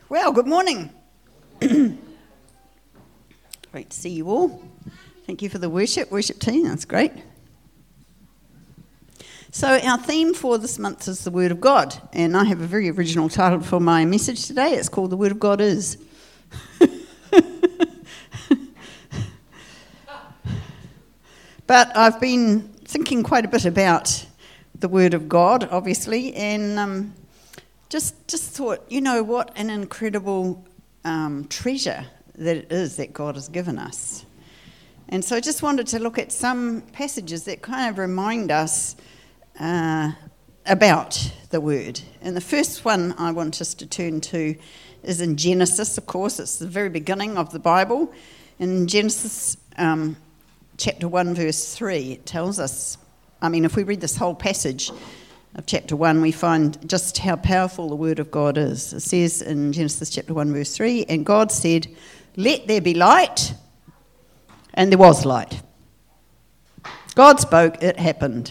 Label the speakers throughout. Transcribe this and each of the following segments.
Speaker 1: Well, good morning. Great to see you all. Thank you for the worship team, that's great. So our theme for this month is the Word of God, and I have a very original title for my message today. It's called The Word of God Is. But I've been thinking quite a bit about the Word of God, obviously, and just thought, you know, what an incredible treasure that it is that God has given us. And so I just wanted to look at some passages that kind of remind us about the Word. And the first one I want us to turn to is in Genesis, of course. It's the very beginning of the Bible. In Genesis chapter 1, verse 3, it tells us, if we read this whole passage of chapter 1, we find just how powerful the Word of God is. It says in Genesis chapter 1, verse 3, "And God said, 'Let there be light,' and there was light." God spoke, it happened.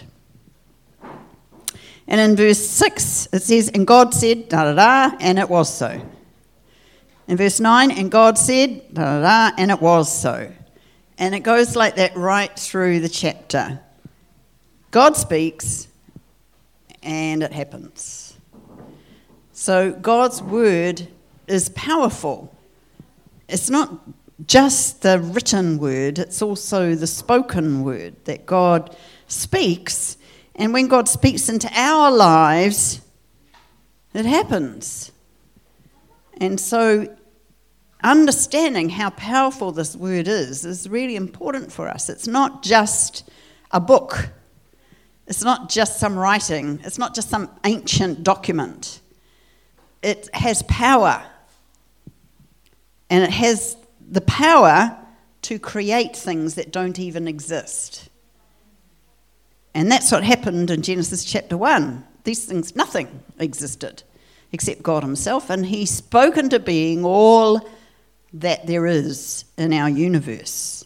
Speaker 1: And in verse 6, it says, "And God said, da-da-da, and it was so." In verse 9, "And God said, da-da-da, and it was so." And it goes like that right through the chapter. God speaks, and it happens. So God's word is powerful. It's not just the written word, it's also the spoken word that God speaks. And when God speaks into our lives, it happens. And so understanding how powerful this word is really important for us. It's not just a book. It's not just some writing. It's not just some ancient document. It has power. And it has the power to create things that don't even exist. And that's what happened in Genesis chapter 1. These things, nothing existed except God himself. And he spoke into being all that there is in our universe.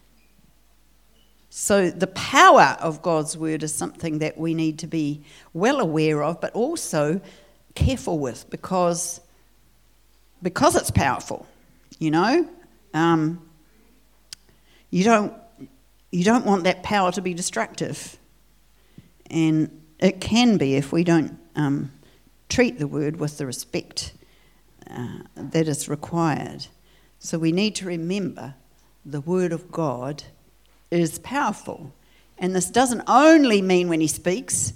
Speaker 1: So the power of God's word is something that we need to be well aware of, but also careful with, because it's powerful. You know, you don't want that power to be destructive, and it can be if we don't treat the word with the respect that is required. So we need to remember the word of God is powerful. And this doesn't only mean when he speaks,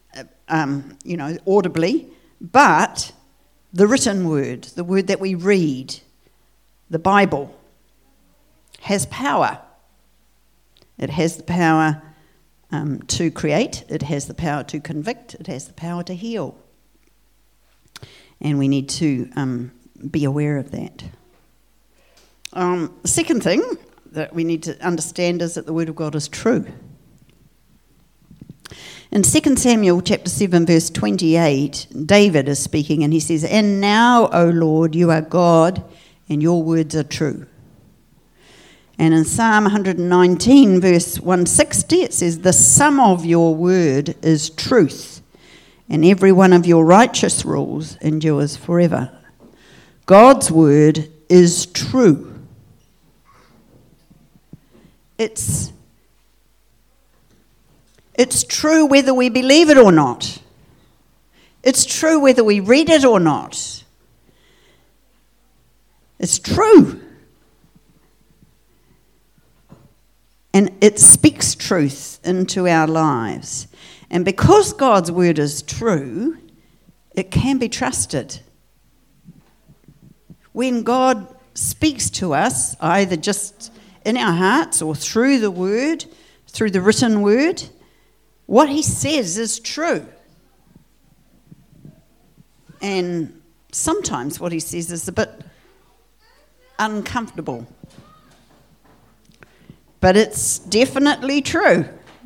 Speaker 1: audibly, but the written word, the word that we read, the Bible, has power. It has the power to create, it has the power to convict, it has the power to heal. And we need to be aware of that. The second thing that we need to understand is that the word of God is true. In 2 Samuel chapter 7 verse 28, David is speaking and he says, "And now, O Lord, you are God and your words are true." And in Psalm 119 verse 160 it says, "The sum of your word is truth, and every one of your righteous rules endures forever." God's word is true. It's true whether we believe it or not. It's true whether we read it or not. It's true. And it speaks truth into our lives. And because God's word is true, it can be trusted. When God speaks to us, either just in our hearts or through the word, through the written word, what he says is true. And sometimes what he says is a bit uncomfortable. But it's definitely true.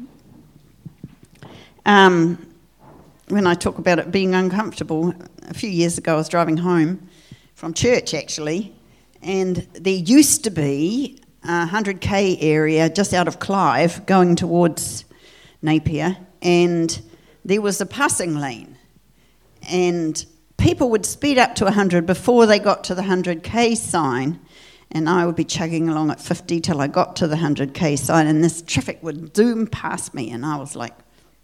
Speaker 1: When I talk about it being uncomfortable, a few years ago I was driving home from church actually, and there used to be a 100k area just out of Clive going towards Napier, and there was a passing lane, and people would speed up to 100 before they got to the 100k sign, and I would be chugging along at 50 till I got to the 100k sign, and this traffic would zoom past me, and I was like,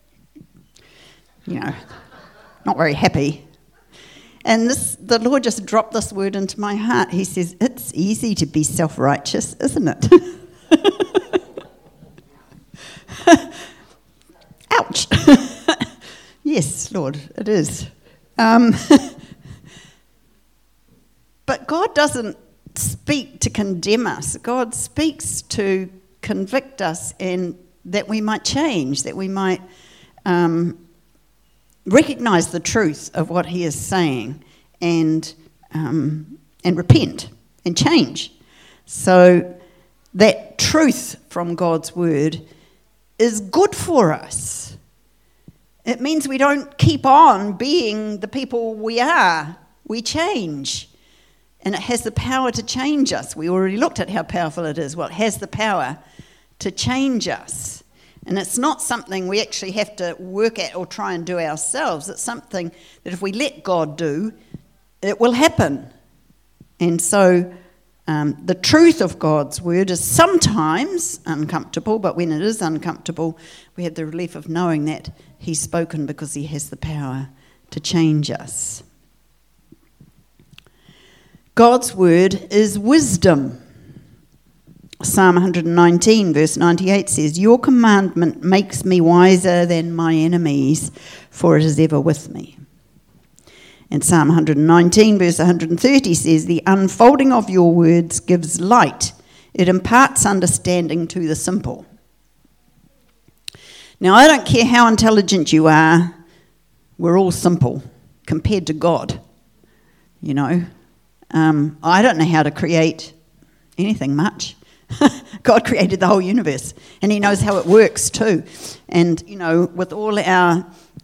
Speaker 1: not very happy. And the Lord just dropped this word into my heart. He says, it's easy to be self-righteous, isn't it? Ouch. Yes, Lord, it is. But God doesn't speak to condemn us. God speaks to convict us, and that we might change, that we might recognise the truth of what he is saying, and repent and change. So that truth from God's word is good for us. It means we don't keep on being the people we are. We change. And it has the power to change us. We already looked at how powerful it is. Well, it has the power to change us. And it's not something we actually have to work at or try and do ourselves. It's something that if we let God do, it will happen. And so the truth of God's word is sometimes uncomfortable, but when it is uncomfortable, we have the relief of knowing that he's spoken because he has the power to change us. God's word is wisdom. Psalm 119 verse 98 says, your commandment makes me wiser than my enemies, for it is ever with me. And Psalm 119 verse 130 says, the unfolding of your words gives light. It imparts understanding to the simple. Now, I don't care how intelligent you are, we're all simple compared to God, I don't know how to create anything much. God created the whole universe, and he knows how it works too. And, with all our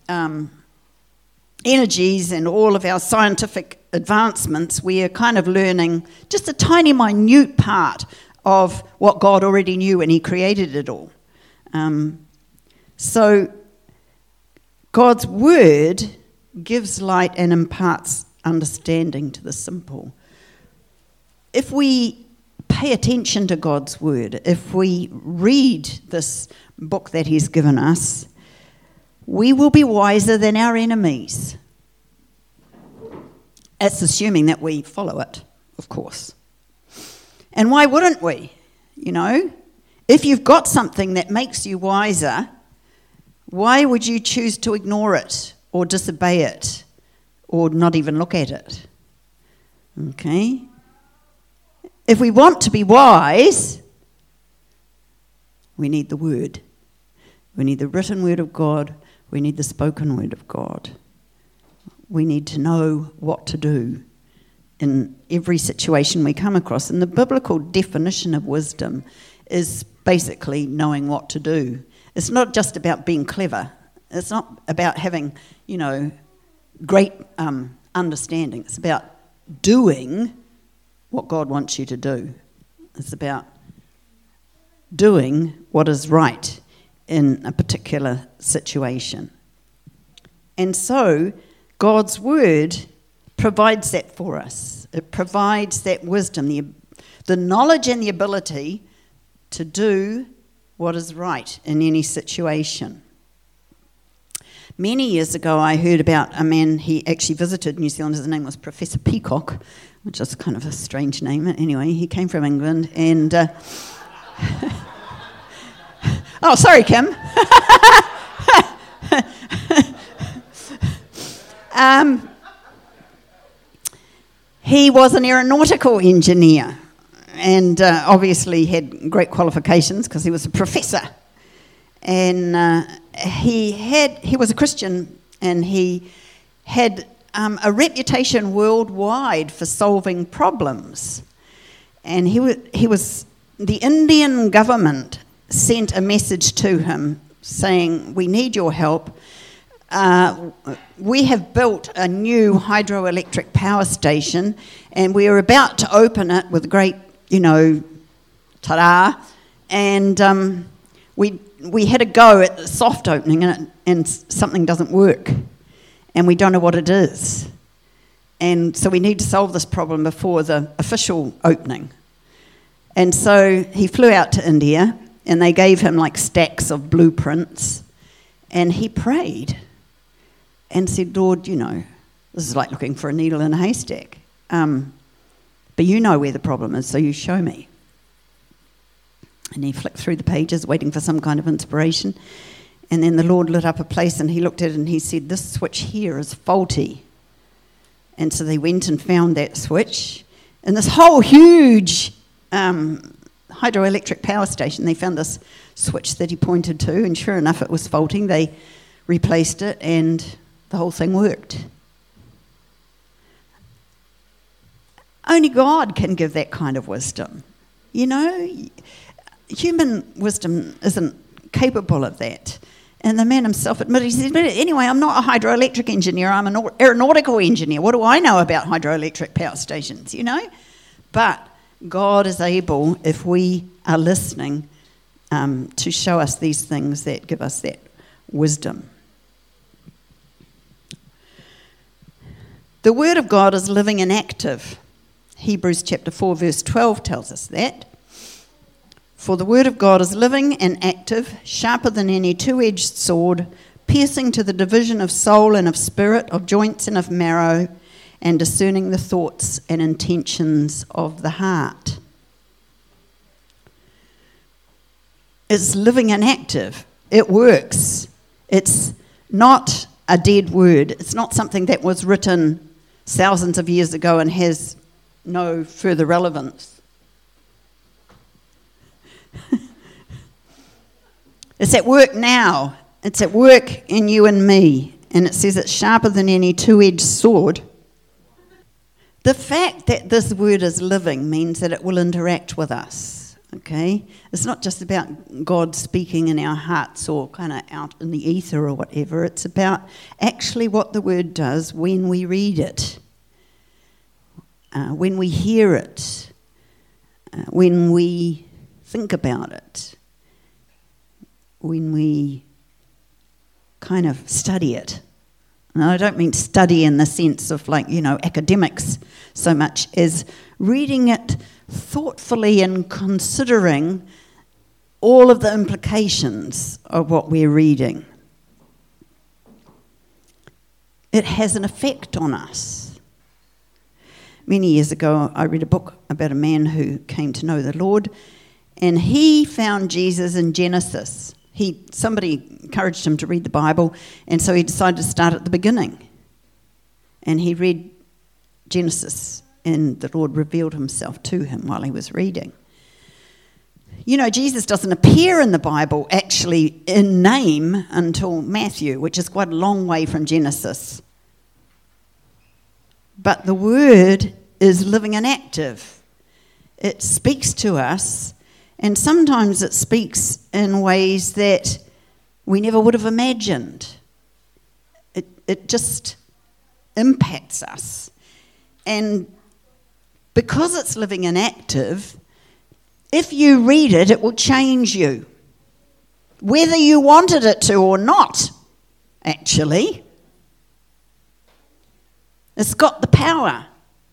Speaker 1: energies and all of our scientific advancements, we are kind of learning just a tiny, minute part of what God already knew when he created it all. So God's word gives light and imparts understanding to the simple. If we pay attention to God's word, if we read this book that he's given us, we will be wiser than our enemies. That's assuming that we follow it, of course. And why wouldn't we? If you've got something that makes you wiser, why would you choose to ignore it or disobey it or not even look at it? Okay? If we want to be wise, we need the word. We need the written word of God. We need the spoken word of God. We need to know what to do in every situation we come across. And the biblical definition of wisdom is basically knowing what to do. It's not just about being clever. It's not about having, great understanding. It's about doing what God wants you to do. It's about doing what is right in a particular situation. And so God's word provides that for us. It provides that wisdom, the knowledge and the ability to do what is right in any situation. Many years ago, I heard about a man, he actually visited New Zealand. His name was Professor Peacock, which is kind of a strange name. Anyway, he came from England, and... oh, sorry, Kim. He was an aeronautical engineer, and obviously had great qualifications because he was a professor. And he was a Christian, and he had a reputation worldwide for solving problems. And the Indian government sent a message to him saying, we need your help. We have built a new hydroelectric power station, and we are about to open it with great, ta-da. And we had a go at the soft opening, and something doesn't work, and we don't know what it is. And so we need to solve this problem before the official opening. And so he flew out to India, and they gave him like stacks of blueprints, and he prayed and said, Lord, you know, this is like looking for a needle in a haystack. But you know where the problem is, so you show me. And he flicked through the pages, waiting for some kind of inspiration. And then the Lord lit up a place, and he looked at it, and he said, this switch here is faulty. And so they went and found that switch. And this whole huge hydroelectric power station, they found this switch that he pointed to, and sure enough, it was faulting. They replaced it, and the whole thing worked. Only God can give that kind of wisdom. You know, human wisdom isn't capable of that. And the man himself admitted, he said, anyway, I'm not a hydroelectric engineer, I'm an aeronautical engineer. What do I know about hydroelectric power stations, you know? But God is able, if we are listening, to show us these things that give us that wisdom. The Word of God is living and active. Hebrews chapter 4 verse 12 tells us that. For the Word of God is living and active, sharper than any two-edged sword, piercing to the division of soul and of spirit, of joints and of marrow, and discerning the thoughts and intentions of the heart. It's living and active. It works. It's not a dead word. It's not something that was written thousands of years ago and has no further relevance. It's at work now. It's at work in you and me. And it says it's sharper than any two-edged sword. The fact that this word is living means that it will interact with us. Okay? It's not just about God speaking in our hearts or kind of out in the ether or whatever. It's about actually what the word does when we read it. When we hear it, when we think about it, when we kind of study it. And I don't mean study in the sense of like, you know, academics so much as reading it thoughtfully and considering all of the implications of what we're reading. It has an effect on us. Many years ago, I read a book about a man who came to know the Lord, and he found Jesus in Genesis. Somebody encouraged him to read the Bible, and so he decided to start at the beginning. And he read Genesis, and the Lord revealed himself to him while he was reading. You know, Jesus doesn't appear in the Bible actually in name until Matthew, which is quite a long way from Genesis. But the word is living and active. It speaks to us, and sometimes it speaks in ways that we never would have imagined. It just impacts us. And because it's living and active, if you read it, it will change you. Whether you wanted it to or not, actually. It's got the power.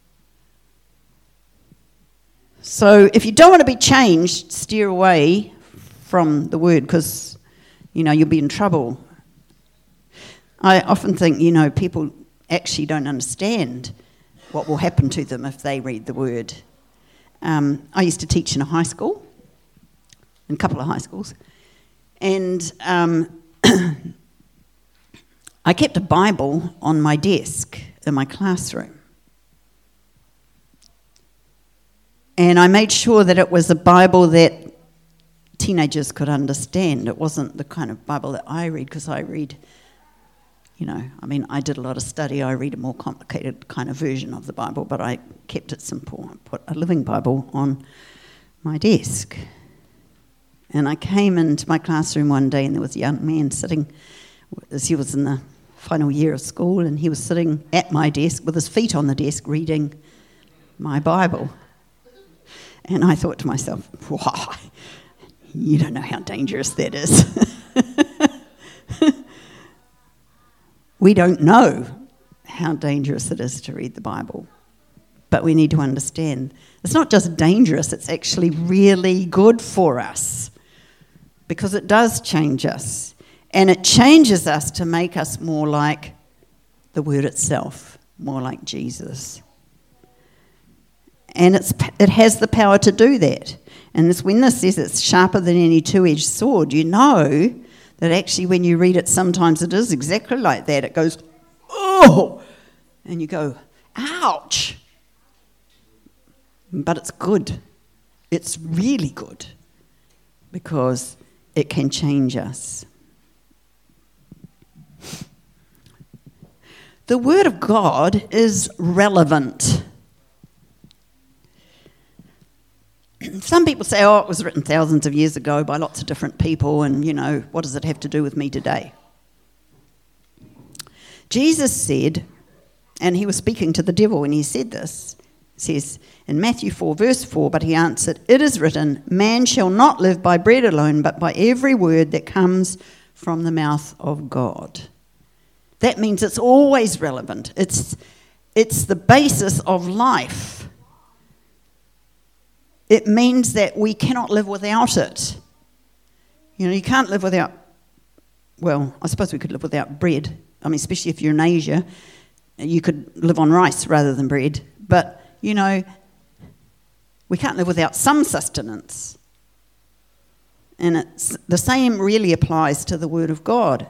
Speaker 1: So if you don't want to be changed, steer away from the word because, you know, you'll be in trouble. I often think, you know, people actually don't understand what will happen to them if they read the word. I used to teach in a high school, in a couple of high schools, and I kept a Bible on my desk in my classroom. And I made sure that it was a Bible that teenagers could understand. It wasn't the kind of Bible that I read, because I read, you know, I mean, I did a lot of study. I read a more complicated kind of version of the Bible, but I kept it simple. I put a living Bible on my desk. And I came into my classroom one day, and there was a young man sitting, as he was in the final year of school, and he was sitting at my desk with his feet on the desk reading my Bible. And I thought to myself, wow, you don't know how dangerous that is. We don't know how dangerous it is to read the Bible. But we need to understand it's not just dangerous, it's actually really good for us because it does change us. And it changes us to make us more like the Word itself, more like Jesus. And it has the power to do that. And when this says it's sharper than any two-edged sword, you know that actually when you read it, sometimes it is exactly like that. It goes, oh, and you go, ouch. But it's good. It's really good because it can change us. The Word of God is relevant. Some people say, oh, it was written thousands of years ago by lots of different people, and, you know, what does it have to do with me today? Jesus said, and he was speaking to the devil when he said this, it says in Matthew 4, verse 4, but he answered, it is written, man shall not live by bread alone, but by every word that comes from the mouth of God. That means it's always relevant. It's the basis of life. It means that we cannot live without it. You know, you can't live without, well, I suppose we could live without bread. I mean, especially if you're in Asia, you could live on rice rather than bread. But, you know, we can't live without some sustenance. And it's the same really applies to the Word of God.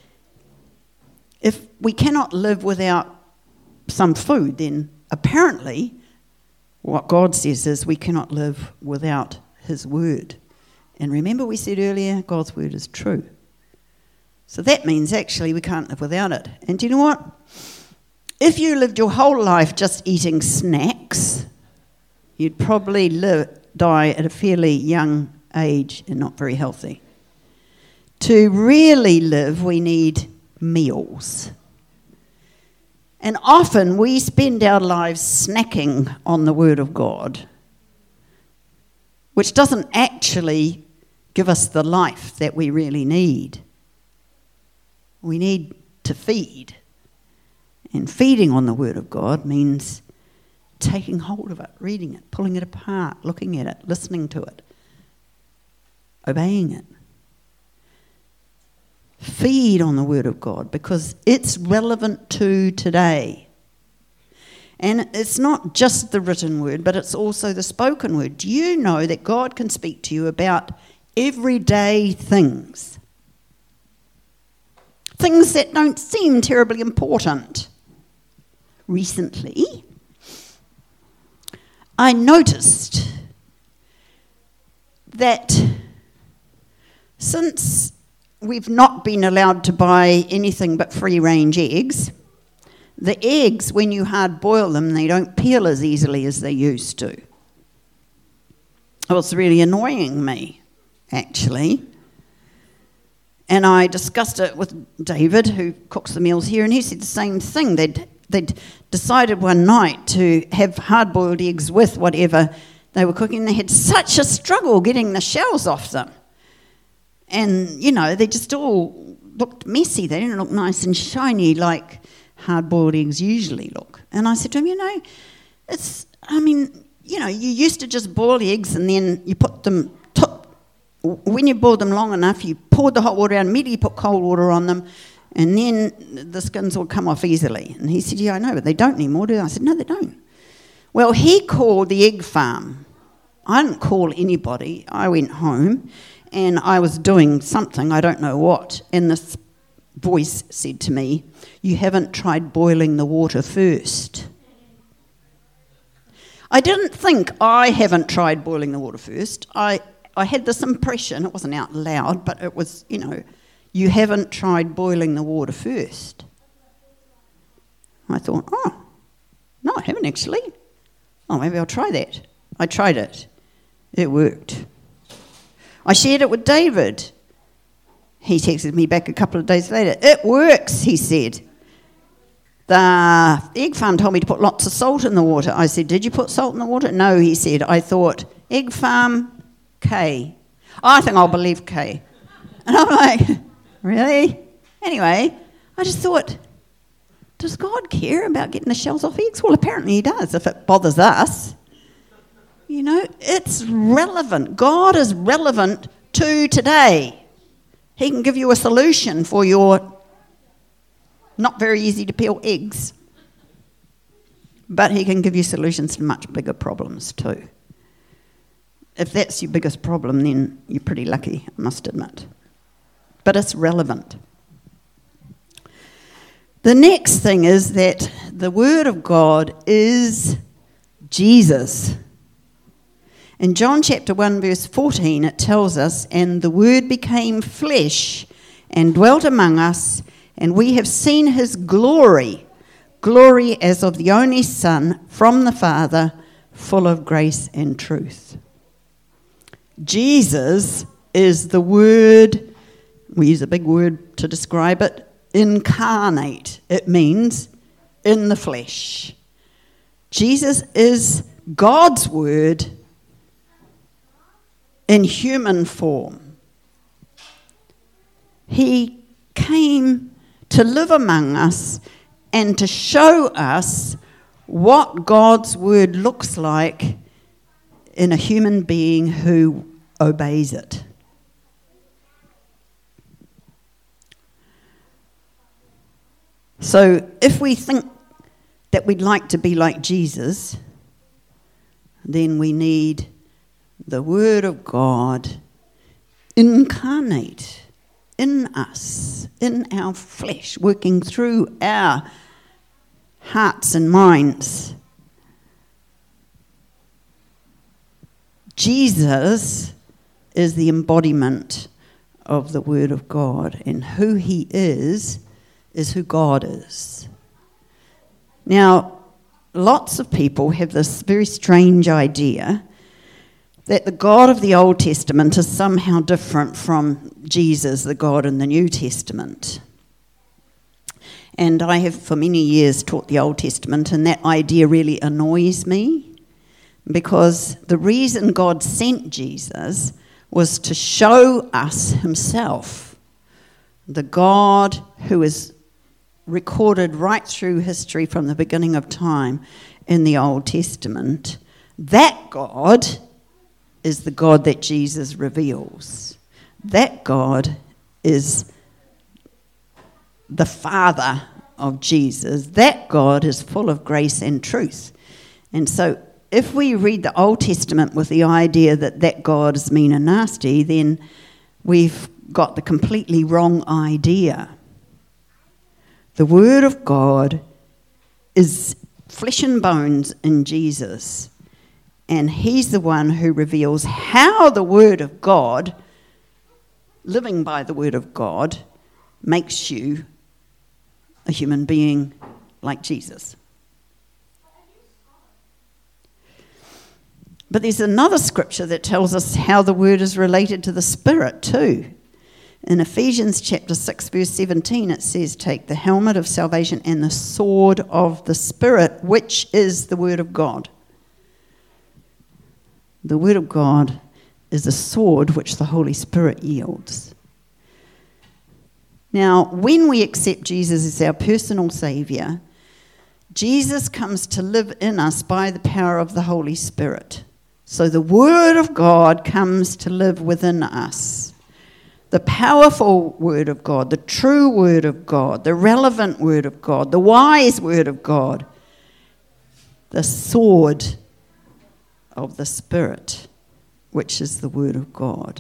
Speaker 1: If we cannot live without some food, then apparently what God says is we cannot live without His Word. And remember we said earlier, God's Word is true. So that means actually we can't live without it. And do you know what? If you lived your whole life just eating snacks, you'd probably die at a fairly young age and not very healthy. To really live, we need meals. And often we spend our lives snacking on the Word of God, which doesn't actually give us the life that we really need. We need to feed. And feeding on the Word of God means taking hold of it, reading it, pulling it apart, looking at it, listening to it, obeying it. Feed on the Word of God because it's relevant to today. And it's not just the written word, but it's also the spoken word. Do you know that God can speak to you about everyday things? Things that don't seem terribly important. Recently, I noticed that since we've not been allowed to buy anything but free-range eggs, the eggs, when you hard boil them, they don't peel as easily as they used to. It was really annoying me, actually. And I discussed it with David, who cooks the meals here, and he said the same thing. They'd decided one night to have hard-boiled eggs with whatever they were cooking. They had such a struggle getting the shells off them. And, you know, they just all looked messy. They didn't look nice and shiny like hard-boiled eggs usually look. And I said to him, you used to just boil eggs and then you put them, when you boiled them long enough, you poured the hot water out, immediately put cold water on them, and then the skins will come off easily. And he said, yeah, I know, but they don't anymore, do they? I said, no, they don't. Well, he called the egg farm. I didn't call anybody. I went home and I was doing something, I don't know what, and this voice said to me, you haven't tried boiling the water first. I didn't think I haven't tried boiling the water first. I had this impression, it wasn't out loud, but it was, you haven't tried boiling the water first. I thought, no, I haven't actually. Oh, maybe I'll try that. I tried it. It worked. I shared it with David. He texted me back a couple of days later. It works, he said. The egg farm told me to put lots of salt in the water. I said, did you put salt in the water? No, he said. I thought, egg farm, K. I think I'll believe K. And I'm like, really? Anyway, I just thought, does God care about getting the shells off eggs? Well, apparently he does, if it bothers us. You know, it's relevant. God is relevant to today. He can give you a solution for your not very easy to peel eggs. But he can give you solutions to much bigger problems too. If that's your biggest problem, then you're pretty lucky, I must admit. But it's relevant. The next thing is that the Word of God is Jesus. In John chapter 1 verse 14 it tells us, "And the Word became flesh and dwelt among us, and we have seen his glory, glory as of the only Son from the Father, full of grace and truth." Jesus is the Word, we use a big word to describe it, incarnate. It means in the flesh. Jesus is God's Word in human form. He came to live among us and to show us what God's Word looks like in a human being who obeys it. So if we think that we'd like to be like Jesus, then we need the Word of God incarnate in us, in our flesh, working through our hearts and minds. Jesus is the embodiment of the Word of God, and who he is who God is. Now, lots of people have this very strange idea that the God of the Old Testament is somehow different from Jesus, the God in the New Testament. And I have for many years taught the Old Testament, and that idea really annoys me, because the reason God sent Jesus was to show us himself, the God who is recorded right through history from the beginning of time in the Old Testament. That God is the God that Jesus reveals. That God is the Father of Jesus. That God is full of grace and truth. And so if we read the Old Testament with the idea that that God is mean and nasty, then we've got the completely wrong idea. The Word of God is flesh and bones in Jesus, and he's the one who reveals how the Word of God, living by the Word of God, makes you a human being like Jesus. But there's another scripture that tells us how the Word is related to the Spirit too. In Ephesians chapter 6 verse 17 it says, "Take the helmet of salvation and the sword of the Spirit, which is the Word of God." The Word of God is a sword which the Holy Spirit yields. Now, when we accept Jesus as our personal Saviour, Jesus comes to live in us by the power of the Holy Spirit. So the Word of God comes to live within us. The powerful Word of God, the true Word of God, the relevant Word of God, the wise Word of God, the sword of the Spirit, which is the Word of God.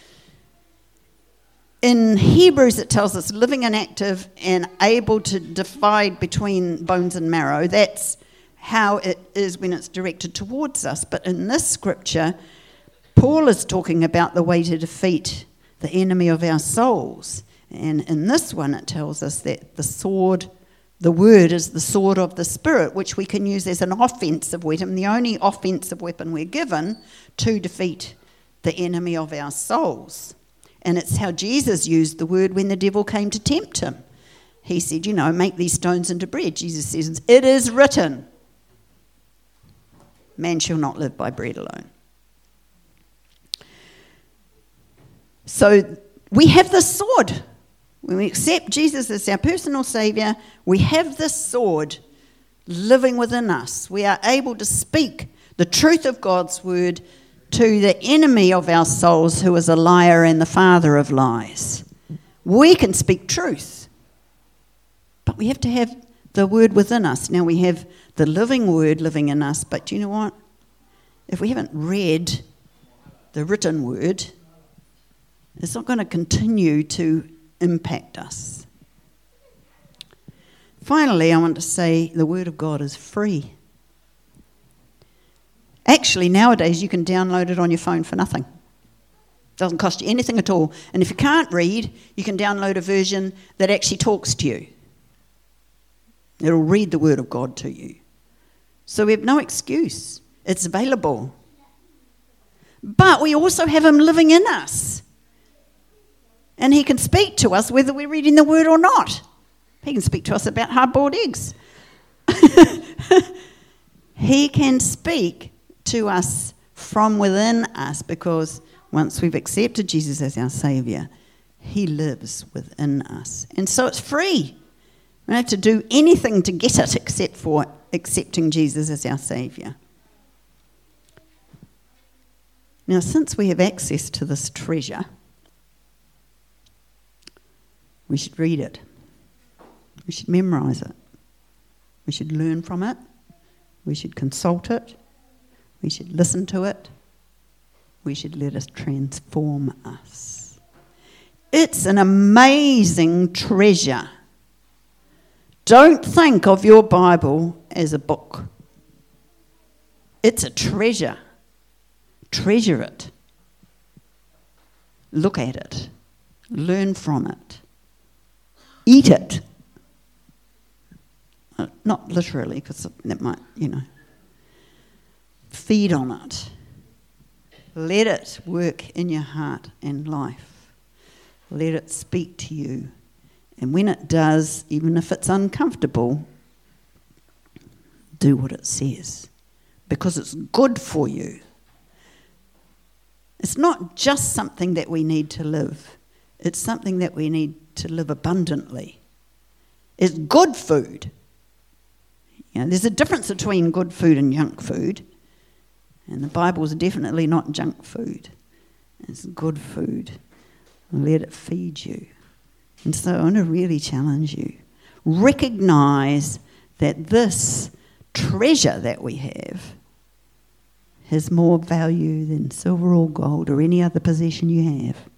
Speaker 1: In Hebrews it tells us living and active and able to divide between bones and marrow. That's how it is when it's directed towards us. But in this scripture, Paul is talking about the way to defeat the enemy of our souls. And in this one it tells us that the Word is the sword of the Spirit, which we can use as an offensive weapon, the only offensive weapon we're given to defeat the enemy of our souls. And it's how Jesus used the Word when the devil came to tempt him. He said, make these stones into bread. Jesus says, "It is written, man shall not live by bread alone." So we have this sword. When we accept Jesus as our personal Saviour, we have this sword living within us. We are able to speak the truth of God's word to the enemy of our souls, who is a liar and the father of lies. We can speak truth, but we have to have the word within us. Now we have the living word living in us, but do you know what? If we haven't read the written word, it's not going to continue to impact us. Finally, I want to say the Word of God is free. Actually, nowadays you can download it on your phone for nothing. It doesn't cost you anything at all. And if you can't read, you can download a version that actually talks to you. It'll read the Word of God to you. So we have no excuse. It's available. But we also have Him living in us. And He can speak to us whether we're reading the Word or not. He can speak to us about hard-boiled eggs. He can speak to us from within us, because once we've accepted Jesus as our Saviour, He lives within us. And so it's free. We don't have to do anything to get it except for accepting Jesus as our Saviour. Now, since we have access to this treasure, we should read it. We should memorise it. We should learn from it. We should consult it. We should listen to it. We should let it transform us. It's an amazing treasure. Don't think of your Bible as a book. It's a treasure. Treasure it. Look at it. Learn from it. Eat it. Not literally, because that might, feed on it. Let it work in your heart and life. Let it speak to you. And when it does, even if it's uncomfortable, do what it says, because it's good for you. It's not just something that we need to live. It's something that we need to live abundantly. It's good food. There's a difference between good food and junk food. And the Bible is definitely not junk food. It's good food. Let it feed you. And so I want to really challenge you. Recognize that this treasure that we have has more value than silver or gold or any other possession you have.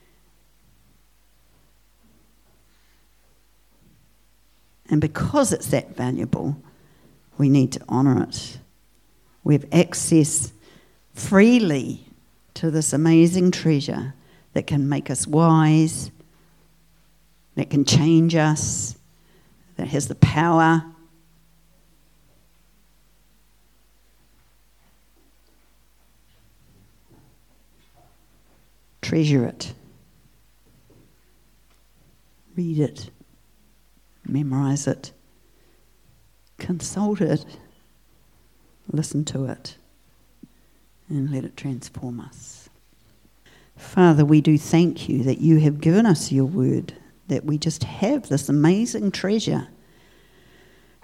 Speaker 1: And because it's that valuable, we need to honour it. We have access freely to this amazing treasure that can make us wise, that can change us, that has the power. Treasure it. Read it. Memorize it. Consult it. Listen to it. And let it transform us. Father, we do thank you that you have given us your word, that we just have this amazing treasure